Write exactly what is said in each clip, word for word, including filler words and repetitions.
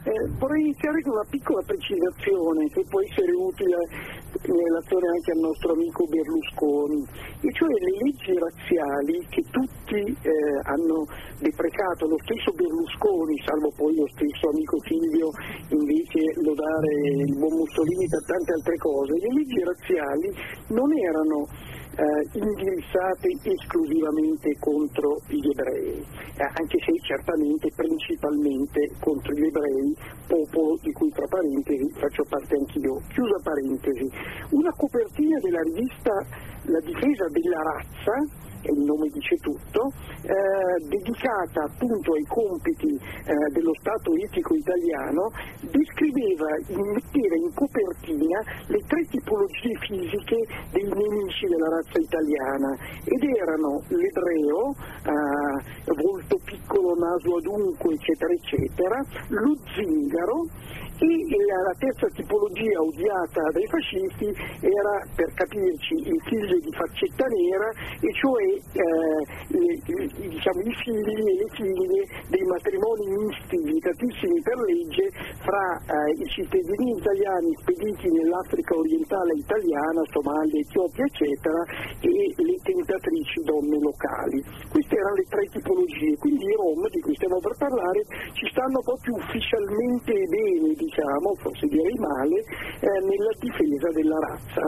Eh, vorrei iniziare con una piccola precisazione che può essere utile in relazione anche al nostro amico Berlusconi, e cioè le leggi razziali che tutti eh, hanno deprecato, lo stesso Berlusconi, salvo poi lo stesso amico Silvio invece lodare il buon Mussolini per tante altre cose. Le leggi razziali non erano eh, indirizzate esclusivamente contro gli ebrei, eh, anche se certamente principalmente contro gli ebrei, popolo di cui tra parentesi faccio parte anch'io. Chiusa parentesi. Una copertina della rivista La difesa della razza, e il nome dice tutto, eh, dedicata appunto ai compiti eh, dello Stato etico italiano, descriveva, metteva in copertina le tre tipologie fisiche dei nemici della razza italiana, ed erano l'ebreo, eh, volto piccolo, naso adunco, eccetera eccetera, lo zingaro, e la terza tipologia odiata dai fascisti era, per capirci, il figlio di faccetta nera, e cioè eh, le, diciamo, i figli e le figlie dei matrimoni misti vietatissimi per legge fra eh, i cittadini italiani spediti nell'Africa orientale italiana, Somalia, Etiopia eccetera, e le tentatrici donne locali. Queste erano le tre tipologie, quindi i Rom, di cui stiamo per parlare, ci stanno proprio ufficialmente bene, diciamo, forse direi male, eh, nella difesa della razza.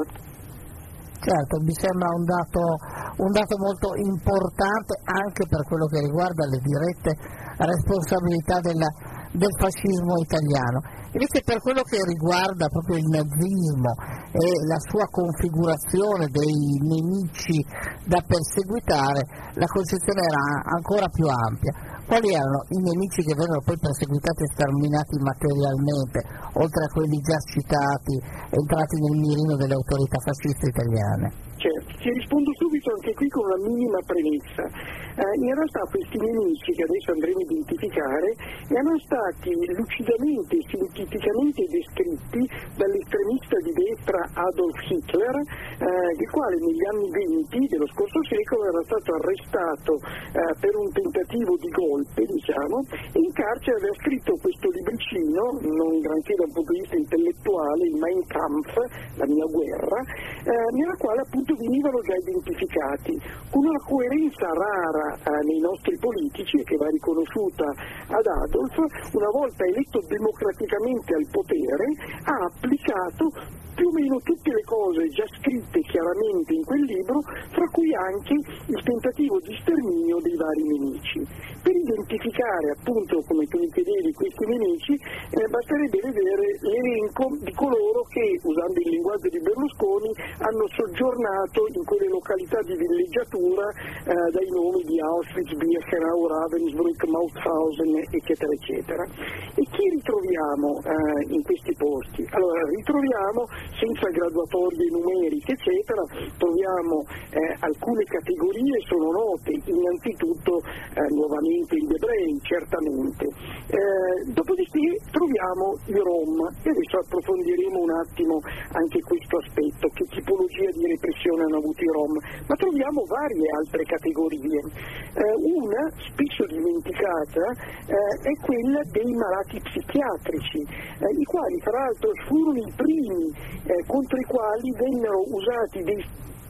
Certo, mi sembra un dato, un dato molto importante anche per quello che riguarda le dirette responsabilità della, del fascismo italiano. Invece per quello che riguarda proprio il nazismo e la sua configurazione dei nemici da perseguitare, la concezione era ancora più ampia. Quali erano i nemici che vennero poi perseguitati e sterminati materialmente, oltre a quelli già citati, entrati nel mirino delle autorità fasciste italiane? Certo, ti rispondo subito anche qui con una minima premessa. Eh, in realtà questi nemici che adesso andremo a identificare erano stati lucidamente e scientificamente descritti dall'estremista di destra Adolf Hitler, eh, il quale negli anni venti dello scorso secolo era stato arrestato eh, per un tentativo di golpe, diciamo, e in carcere aveva scritto questo libricino, non granché dal punto di vista intellettuale, il Mein Kampf, la mia guerra, eh, nella quale appunto venivano già identificati con una coerenza rara eh, nei nostri politici, e che va riconosciuta ad Adolf. Una volta eletto democraticamente al potere, ha applicato più o meno tutte le cose già scritte chiaramente in quel libro, fra cui anche il tentativo di sterminio dei vari nemici. Per identificare appunto, come tu mi chiedevi, questi nemici, eh, basterebbe vedere l'elenco di coloro che, usando il linguaggio di Berlusconi, hanno soggiornato in quelle località di villeggiatura eh, dai nomi di Auschwitz, Birkenau, Ravensbrück, Mauthausen, eccetera eccetera. E chi ritroviamo eh, in questi posti? Allora, ritroviamo, senza graduatorie numeriche eccetera, troviamo eh, alcune categorie sono note, innanzitutto eh, nuovamente gli ebrei, certamente. Eh, dopodiché troviamo i Rom, e adesso approfondiremo un attimo anche questo aspetto, che tipologia di repressione hanno avuto i Rom, ma troviamo varie altre categorie. Eh, una, spesso dimenticata, eh, è quella dei malati psichiatrici, eh, i quali tra l'altro furono i primi eh, contro i quali vennero usati dei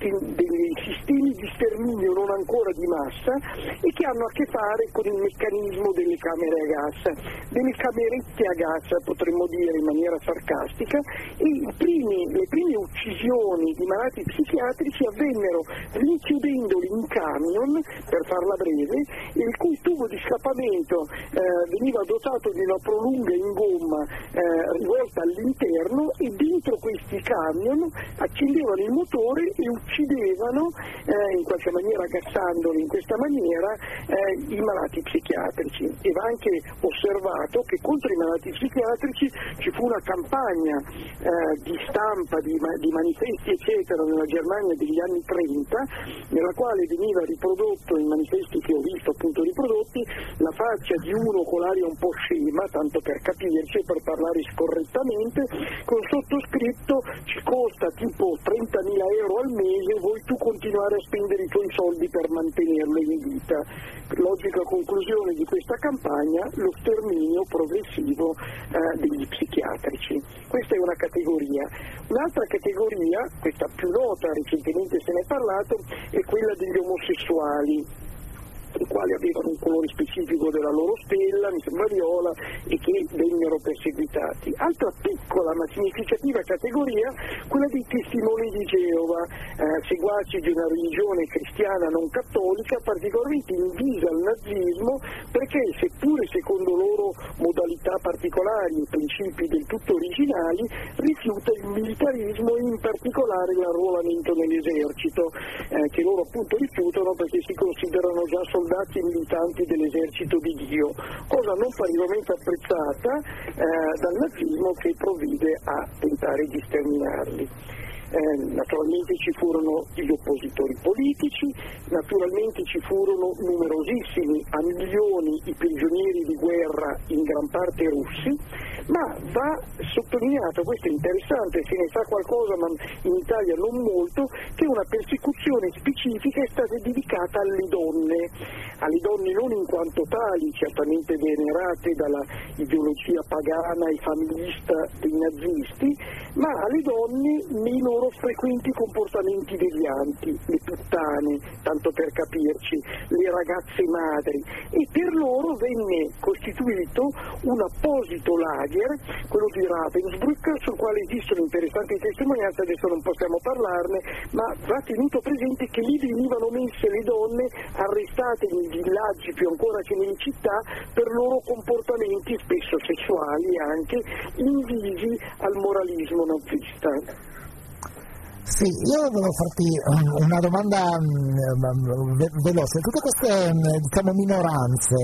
dei sistemi di sterminio non ancora di massa, e che hanno a che fare con il meccanismo delle camere a gas, delle camerette a gas potremmo dire in maniera sarcastica, e i primi, le prime uccisioni di malati psichiatrici avvennero rinchiudendoli in camion, per farla breve, il cui tubo di scappamento eh, veniva dotato di una prolunga in gomma eh, rivolta all'interno, e dentro questi camion accendevano il motore e uccidevano eh, in qualche maniera, gassandoli in questa maniera, eh, i malati psichiatrici. E va anche osservato che contro i malati psichiatrici ci fu una campagna eh, di stampa, di, di manifesti eccetera nella Germania degli anni trenta, nella quale veniva riprodotto, in manifesti che ho visto appunto riprodotti, la faccia di uno con l'aria un po' scema, tanto per capirci e per parlare scorrettamente, con sottoscritto: ci costa tipo trentamila euro al mese mese vuoi tu continuare a spendere i tuoi soldi per mantenerlo in vita. Logica conclusione di questa campagna, lo sterminio progressivo eh, degli psichiatrici. Questa è una categoria. Un'altra categoria, questa più nota, recentemente se ne è parlato, è quella degli omosessuali, i quali avevano un colore specifico della loro stella, mi sembra viola, e che vennero perseguitati. Altra piccola ma significativa categoria, quella dei testimoni di Geova, eh, seguaci di una religione cristiana non cattolica particolarmente invisa al nazismo, perché seppure secondo loro modalità particolari e principi del tutto originali, rifiuta il militarismo e in particolare l'arruolamento nell'esercito, eh, che loro appunto rifiutano perché si considerano già soldati militanti dell'esercito di Dio, cosa non parimenti apprezzata eh, dal nazismo, che provvide a tentare di sterminarli. Eh, naturalmente ci furono gli oppositori politici, naturalmente ci furono numerosissimi, a milioni, i prigionieri di guerra in gran parte russi, ma va sottolineato, questo è interessante, se ne sa qualcosa ma in Italia non molto, che una persecuzione specifica è stata dedicata alle donne, alle donne non in quanto tali, certamente venerate dalla ideologia pagana e familista dei nazisti, ma alle donne nei loro frequenti comportamenti devianti, le puttane, tanto per capirci, le ragazze madri, e per loro venne costituito un apposito lager, quello di Ravensbrück, sul quale esistono interessanti testimonianze, adesso non possiamo parlarne, ma va tenuto presente che lì venivano messe le donne arrestate nei villaggi più ancora che nelle città per loro comportamenti spesso sessuali anche invisi al moralismo nazista. Sì, io volevo farti una domanda veloce. Tutte queste, diciamo, minoranze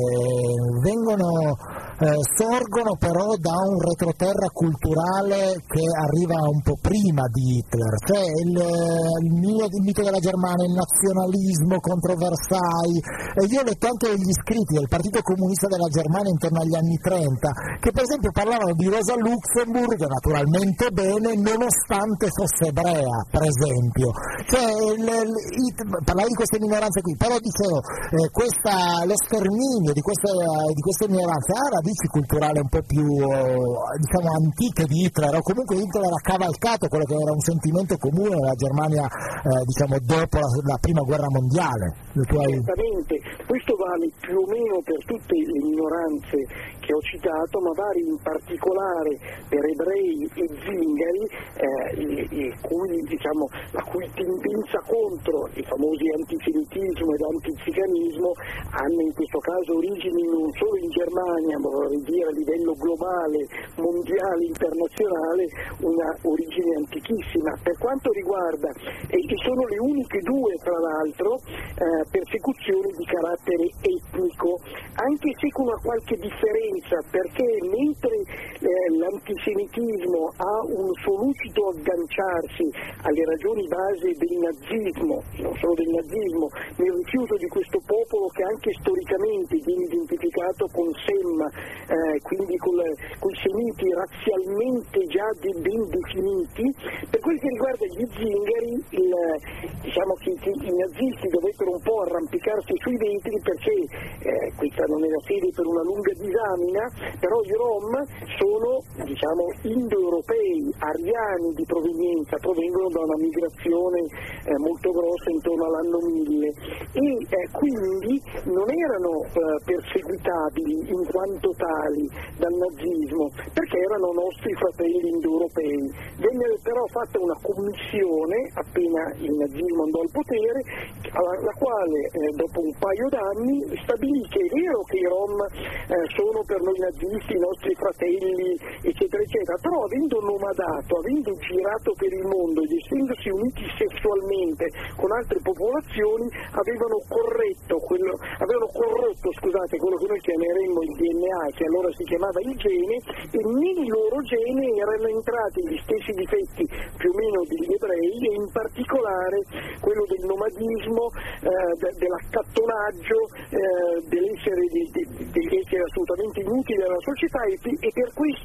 vengono, eh, sorgono però da un retroterra culturale che arriva un po' prima di Hitler, cioè il, il, mio, il mito della Germania, il nazionalismo contro Versailles. E io ho letto anche gli scritti del Partito Comunista della Germania intorno agli anni trenta, che per esempio parlavano di Rosa Luxemburg, naturalmente bene, nonostante fosse ebrea, per esempio. Cioè, il, il, parlavi di queste minoranze qui, però dicevo, eh, questa, lo sterminio di queste, di queste minoranze ha radici culturali un po' più, diciamo, antiche di Hitler, o comunque Hitler ha cavalcato quello che era un sentimento comune nella Germania, eh, diciamo, dopo la, la prima guerra mondiale. Certamente, questo vale più o meno per tutte le minoranze che ho citato, ma vale in particolare per ebrei e zingari, eh, e, e cui, diciamo, la cui tendenza contro i famosi antisemitismo ed antiziganismo hanno in questo caso origini non solo in Germania, ma vorrei dire a livello globale, mondiale, internazionale, una origine antichissima. Per quanto riguarda, e che sono le uniche due tra l'altro, eh, persecuzioni di carattere etnico, anche se con una qualche differenza, perché mentre eh, l'antisemitismo ha un suo lucido agganciarsi alle ragioni base del nazismo, non solo del nazismo, nel rifiuto di questo popolo che anche storicamente viene identificato con Sem, eh, quindi con i semiti razzialmente già de, ben definiti. Per quel che riguarda gli zingari, il, diciamo che i nazisti dovettero un po' arrampicarsi sui vetri, perché eh, questa non è la sede per una lunga disamina, però i Rom sono, diciamo, indoeuropei, ariani di provenienza, provengono da una migrazione eh, molto grossa intorno all'anno mille, e eh, quindi non erano eh, perseguitabili in quanto tali dal nazismo, perché erano nostri fratelli indoeuropei. Venne però fatta una commissione appena il nazismo andò al potere, alla, la quale eh, dopo un paio d'anni stabilì che è vero che i Rom eh, sono per noi nazisti i nostri fratelli, eccetera eccetera, però avendo nomadato, avendo girato per il mondo ed essendosi uniti sessualmente con altre popolazioni, avevano corretto quello, avevano corrotto scusate, quello che noi chiameremmo il D N A, che allora si chiamava il gene, e nel loro gene erano entrati gli stessi difetti più o meno degli ebrei, e in particolare quello del nomadismo, eh, de, dell'accattonaggio, eh, dell'essere, de, de, dell'essere assolutamente inutile alla società, e, e per questo in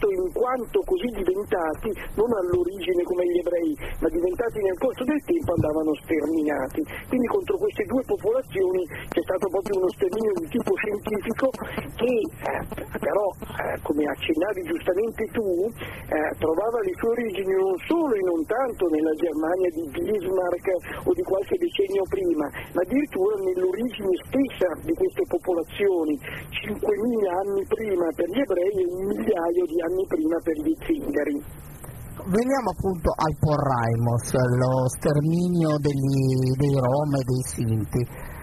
quanto così diventati, non all'origine come gli ebrei, ma diventati nel corso del tempo, andavano sterminati. Quindi contro queste due popolazioni c'è stato proprio uno sterminio di tipo scientifico che eh, però, eh, come accennavi giustamente tu, eh, trovava le sue origini non solo e non tanto nella Germania di Bismarck o di qualche decennio prima, ma addirittura nell'origine stessa di queste popolazioni, cinquemila anni prima per gli ebrei e un migliaio di anni prima per gli zingari. Veniamo appunto al Porraimos, lo sterminio degli, dei Rom e dei Sinti.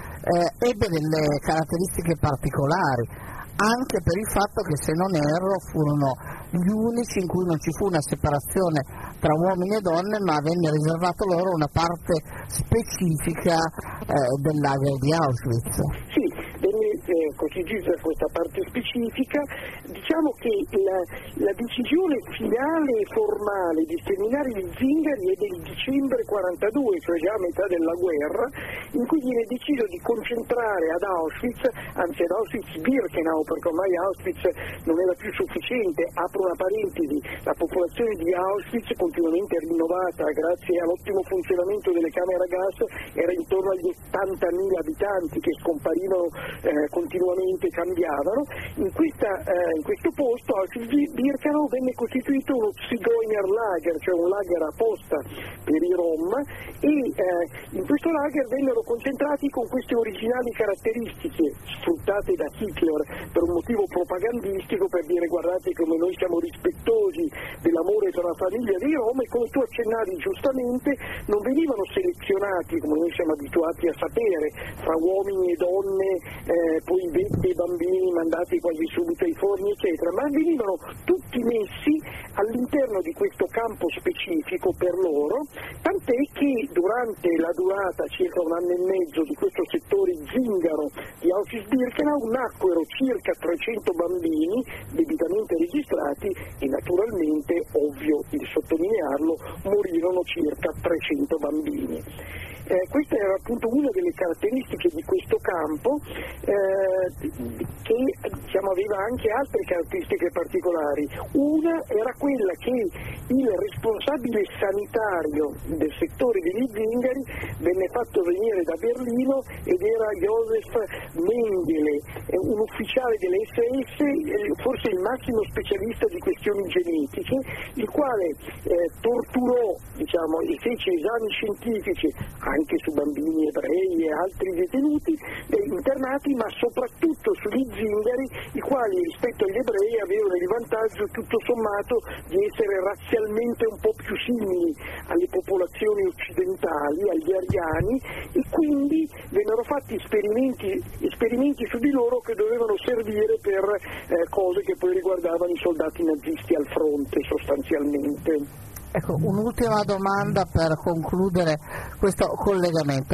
Eh, ebbe delle caratteristiche particolari, anche per il fatto che, se non erro, furono gli unici in cui non ci fu una separazione tra uomini e donne, ma venne riservato loro una parte specifica eh, del lager di Auschwitz. Sì, venne eh, costituita questa parte specifica. Diciamo che la, la decisione finale e formale di sterminare gli zingari è del dicembre quarantadue, cioè già a metà della guerra, in cui viene deciso di concentrare ad Auschwitz, anzi ad Auschwitz-Birkenau, perché ormai Auschwitz non era più sufficiente. Apro una parentesi: la popolazione di Auschwitz, continuamente rinnovata grazie all'ottimo funzionamento delle camere a gas, era intorno agli ottantamila abitanti che scomparivano eh, continuamente, cambiavano. In, questa, eh, in questo posto, Auschwitz-Birkenau, venne costituito uno Zigeunerlager, cioè un lager apposta per i Rom, e eh, in questo lager vennero concentrati con queste originali caratteristiche sfruttate da Hitler per un motivo propagandistico, per dire: guardate come noi siamo rispettosi dell'amore tra la famiglia dei Rom. E come tu accennavi giustamente, non venivano selezionati, come noi siamo abituati a sapere, fra uomini e donne, eh, poi vecchi e bambini mandati quasi subito ai forni eccetera, ma venivano tutti messi all'interno di questo campo specifico per loro, tant'è che durante la durata, circa un anno e mezzo, di questo settore zingaro di Auschwitz-Birkenau nacquero circa trecento bambini debitamente registrati e naturalmente, ovvio il sottolinearlo, morirono circa trecento bambini. Eh, questa era appunto una delle caratteristiche di questo campo, eh, che diciamo, aveva anche altre caratteristiche particolari. Una era quella che il responsabile sanitario del settore degli zingari venne fatto venire da Berlino ed era Josef Mengele, un ufficiale dell'esse esse, forse il massimo specialista di questioni genetiche, il quale eh, torturò, diciamo, e fece esami scientifici anche su bambini ebrei e altri detenuti eh, internati, ma soprattutto sugli zingari, i quali rispetto agli ebrei avevano il vantaggio tutto sommato di essere razzialmente un po' più simili alle popolazioni occidentali, agli ariani, e quindi vennero fatti esperimenti, esperimenti su di loro che dovevano servire per eh, cose che poi riguardavano i soldati nazisti al fronte sostanzialmente. Ecco, un'ultima domanda per concludere questo collegamento.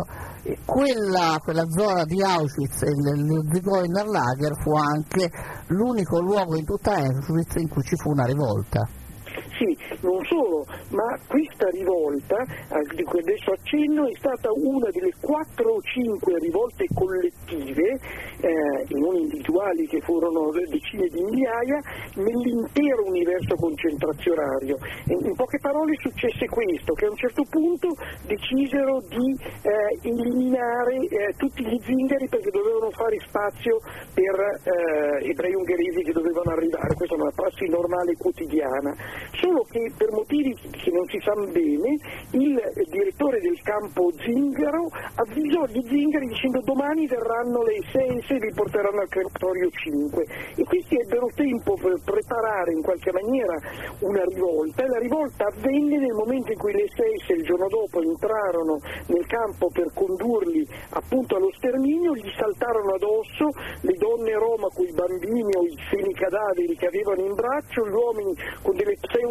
Quella, quella zona di Auschwitz, il Zigeunerlager, fu anche l'unico luogo in tutta Auschwitz in cui ci fu una rivolta. Sì, non solo, ma questa rivolta, di cui adesso accenno, è stata una delle quattro o cinque rivolte collettive, eh, e non individuali, che furono decine di migliaia, nell'intero universo concentrazionario. In poche parole successe questo, che a un certo punto decisero di eh, eliminare eh, tutti gli zingari perché dovevano fare spazio per eh, ebrei ungheresi che dovevano arrivare. Questa è una prassi normale quotidiana. Solo che per motivi che non si sanno bene, il direttore del campo zingaro avvisò gli zingari dicendo: domani verranno le esse esse e vi porteranno al crematorio cinque, e questi ebbero tempo per preparare in qualche maniera una rivolta, e la rivolta avvenne nel momento in cui le esse esse il giorno dopo entrarono nel campo per condurli appunto allo sterminio, gli saltarono addosso, le donne roma con i bambini o i semicadaveri che avevano in braccio, gli uomini con delle pseudo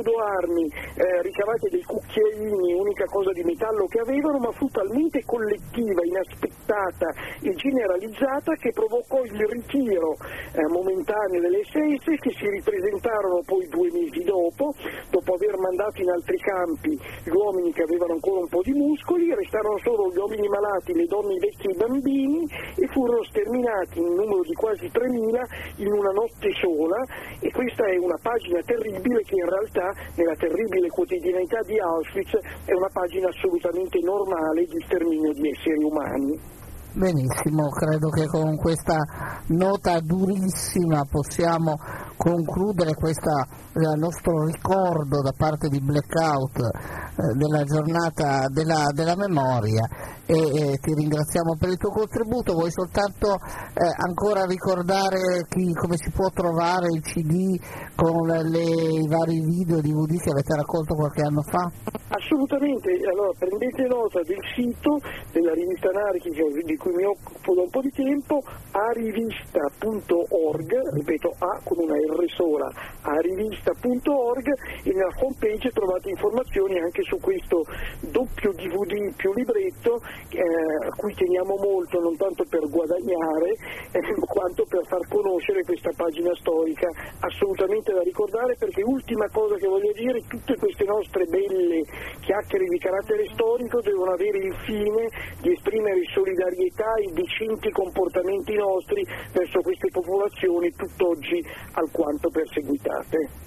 pseudo-armi eh, ricavate dai cucchiaini, unica cosa di metallo che avevano, ma fu talmente collettiva, inaspettata e generalizzata che provocò il ritiro eh, momentaneo delle esse esse, che si ripresentarono poi due mesi dopo, dopo aver mandato in altri campi gli uomini che avevano ancora un po' di muscoli, restarono solo gli uomini malati, le donne, i vecchi e i bambini, e furono sterminati in numero di quasi tremila in una notte sola. E questa è una pagina terribile che in realtà nella terribile quotidianità di Auschwitz è una pagina assolutamente normale di sterminio di esseri umani. Benissimo, credo che con questa nota durissima possiamo concludere questo eh, nostro ricordo da parte di Blackout eh, della giornata della, della memoria, e eh, ti ringraziamo per il tuo contributo. Vuoi soltanto eh, ancora ricordare chi, come si può trovare il C D con le, i vari video D V D che avete raccolto qualche anno fa? Assolutamente, allora prendete nota del sito della rivista anarchica di cui mi occupo da un po' di tempo, arivista punto org, ripeto A con una R sola, arivista punto org, e nella homepage trovate informazioni anche su questo doppio D V D più libretto eh, a cui teniamo molto, non tanto per guadagnare eh, quanto per far conoscere questa pagina storica assolutamente da ricordare, perché ultima cosa che voglio dire, tutte queste nostre belle chiacchiere di carattere storico devono avere il fine di esprimere solidarietà e decenti comportamenti nostri verso queste popolazioni tutt'oggi alquanto perseguitate.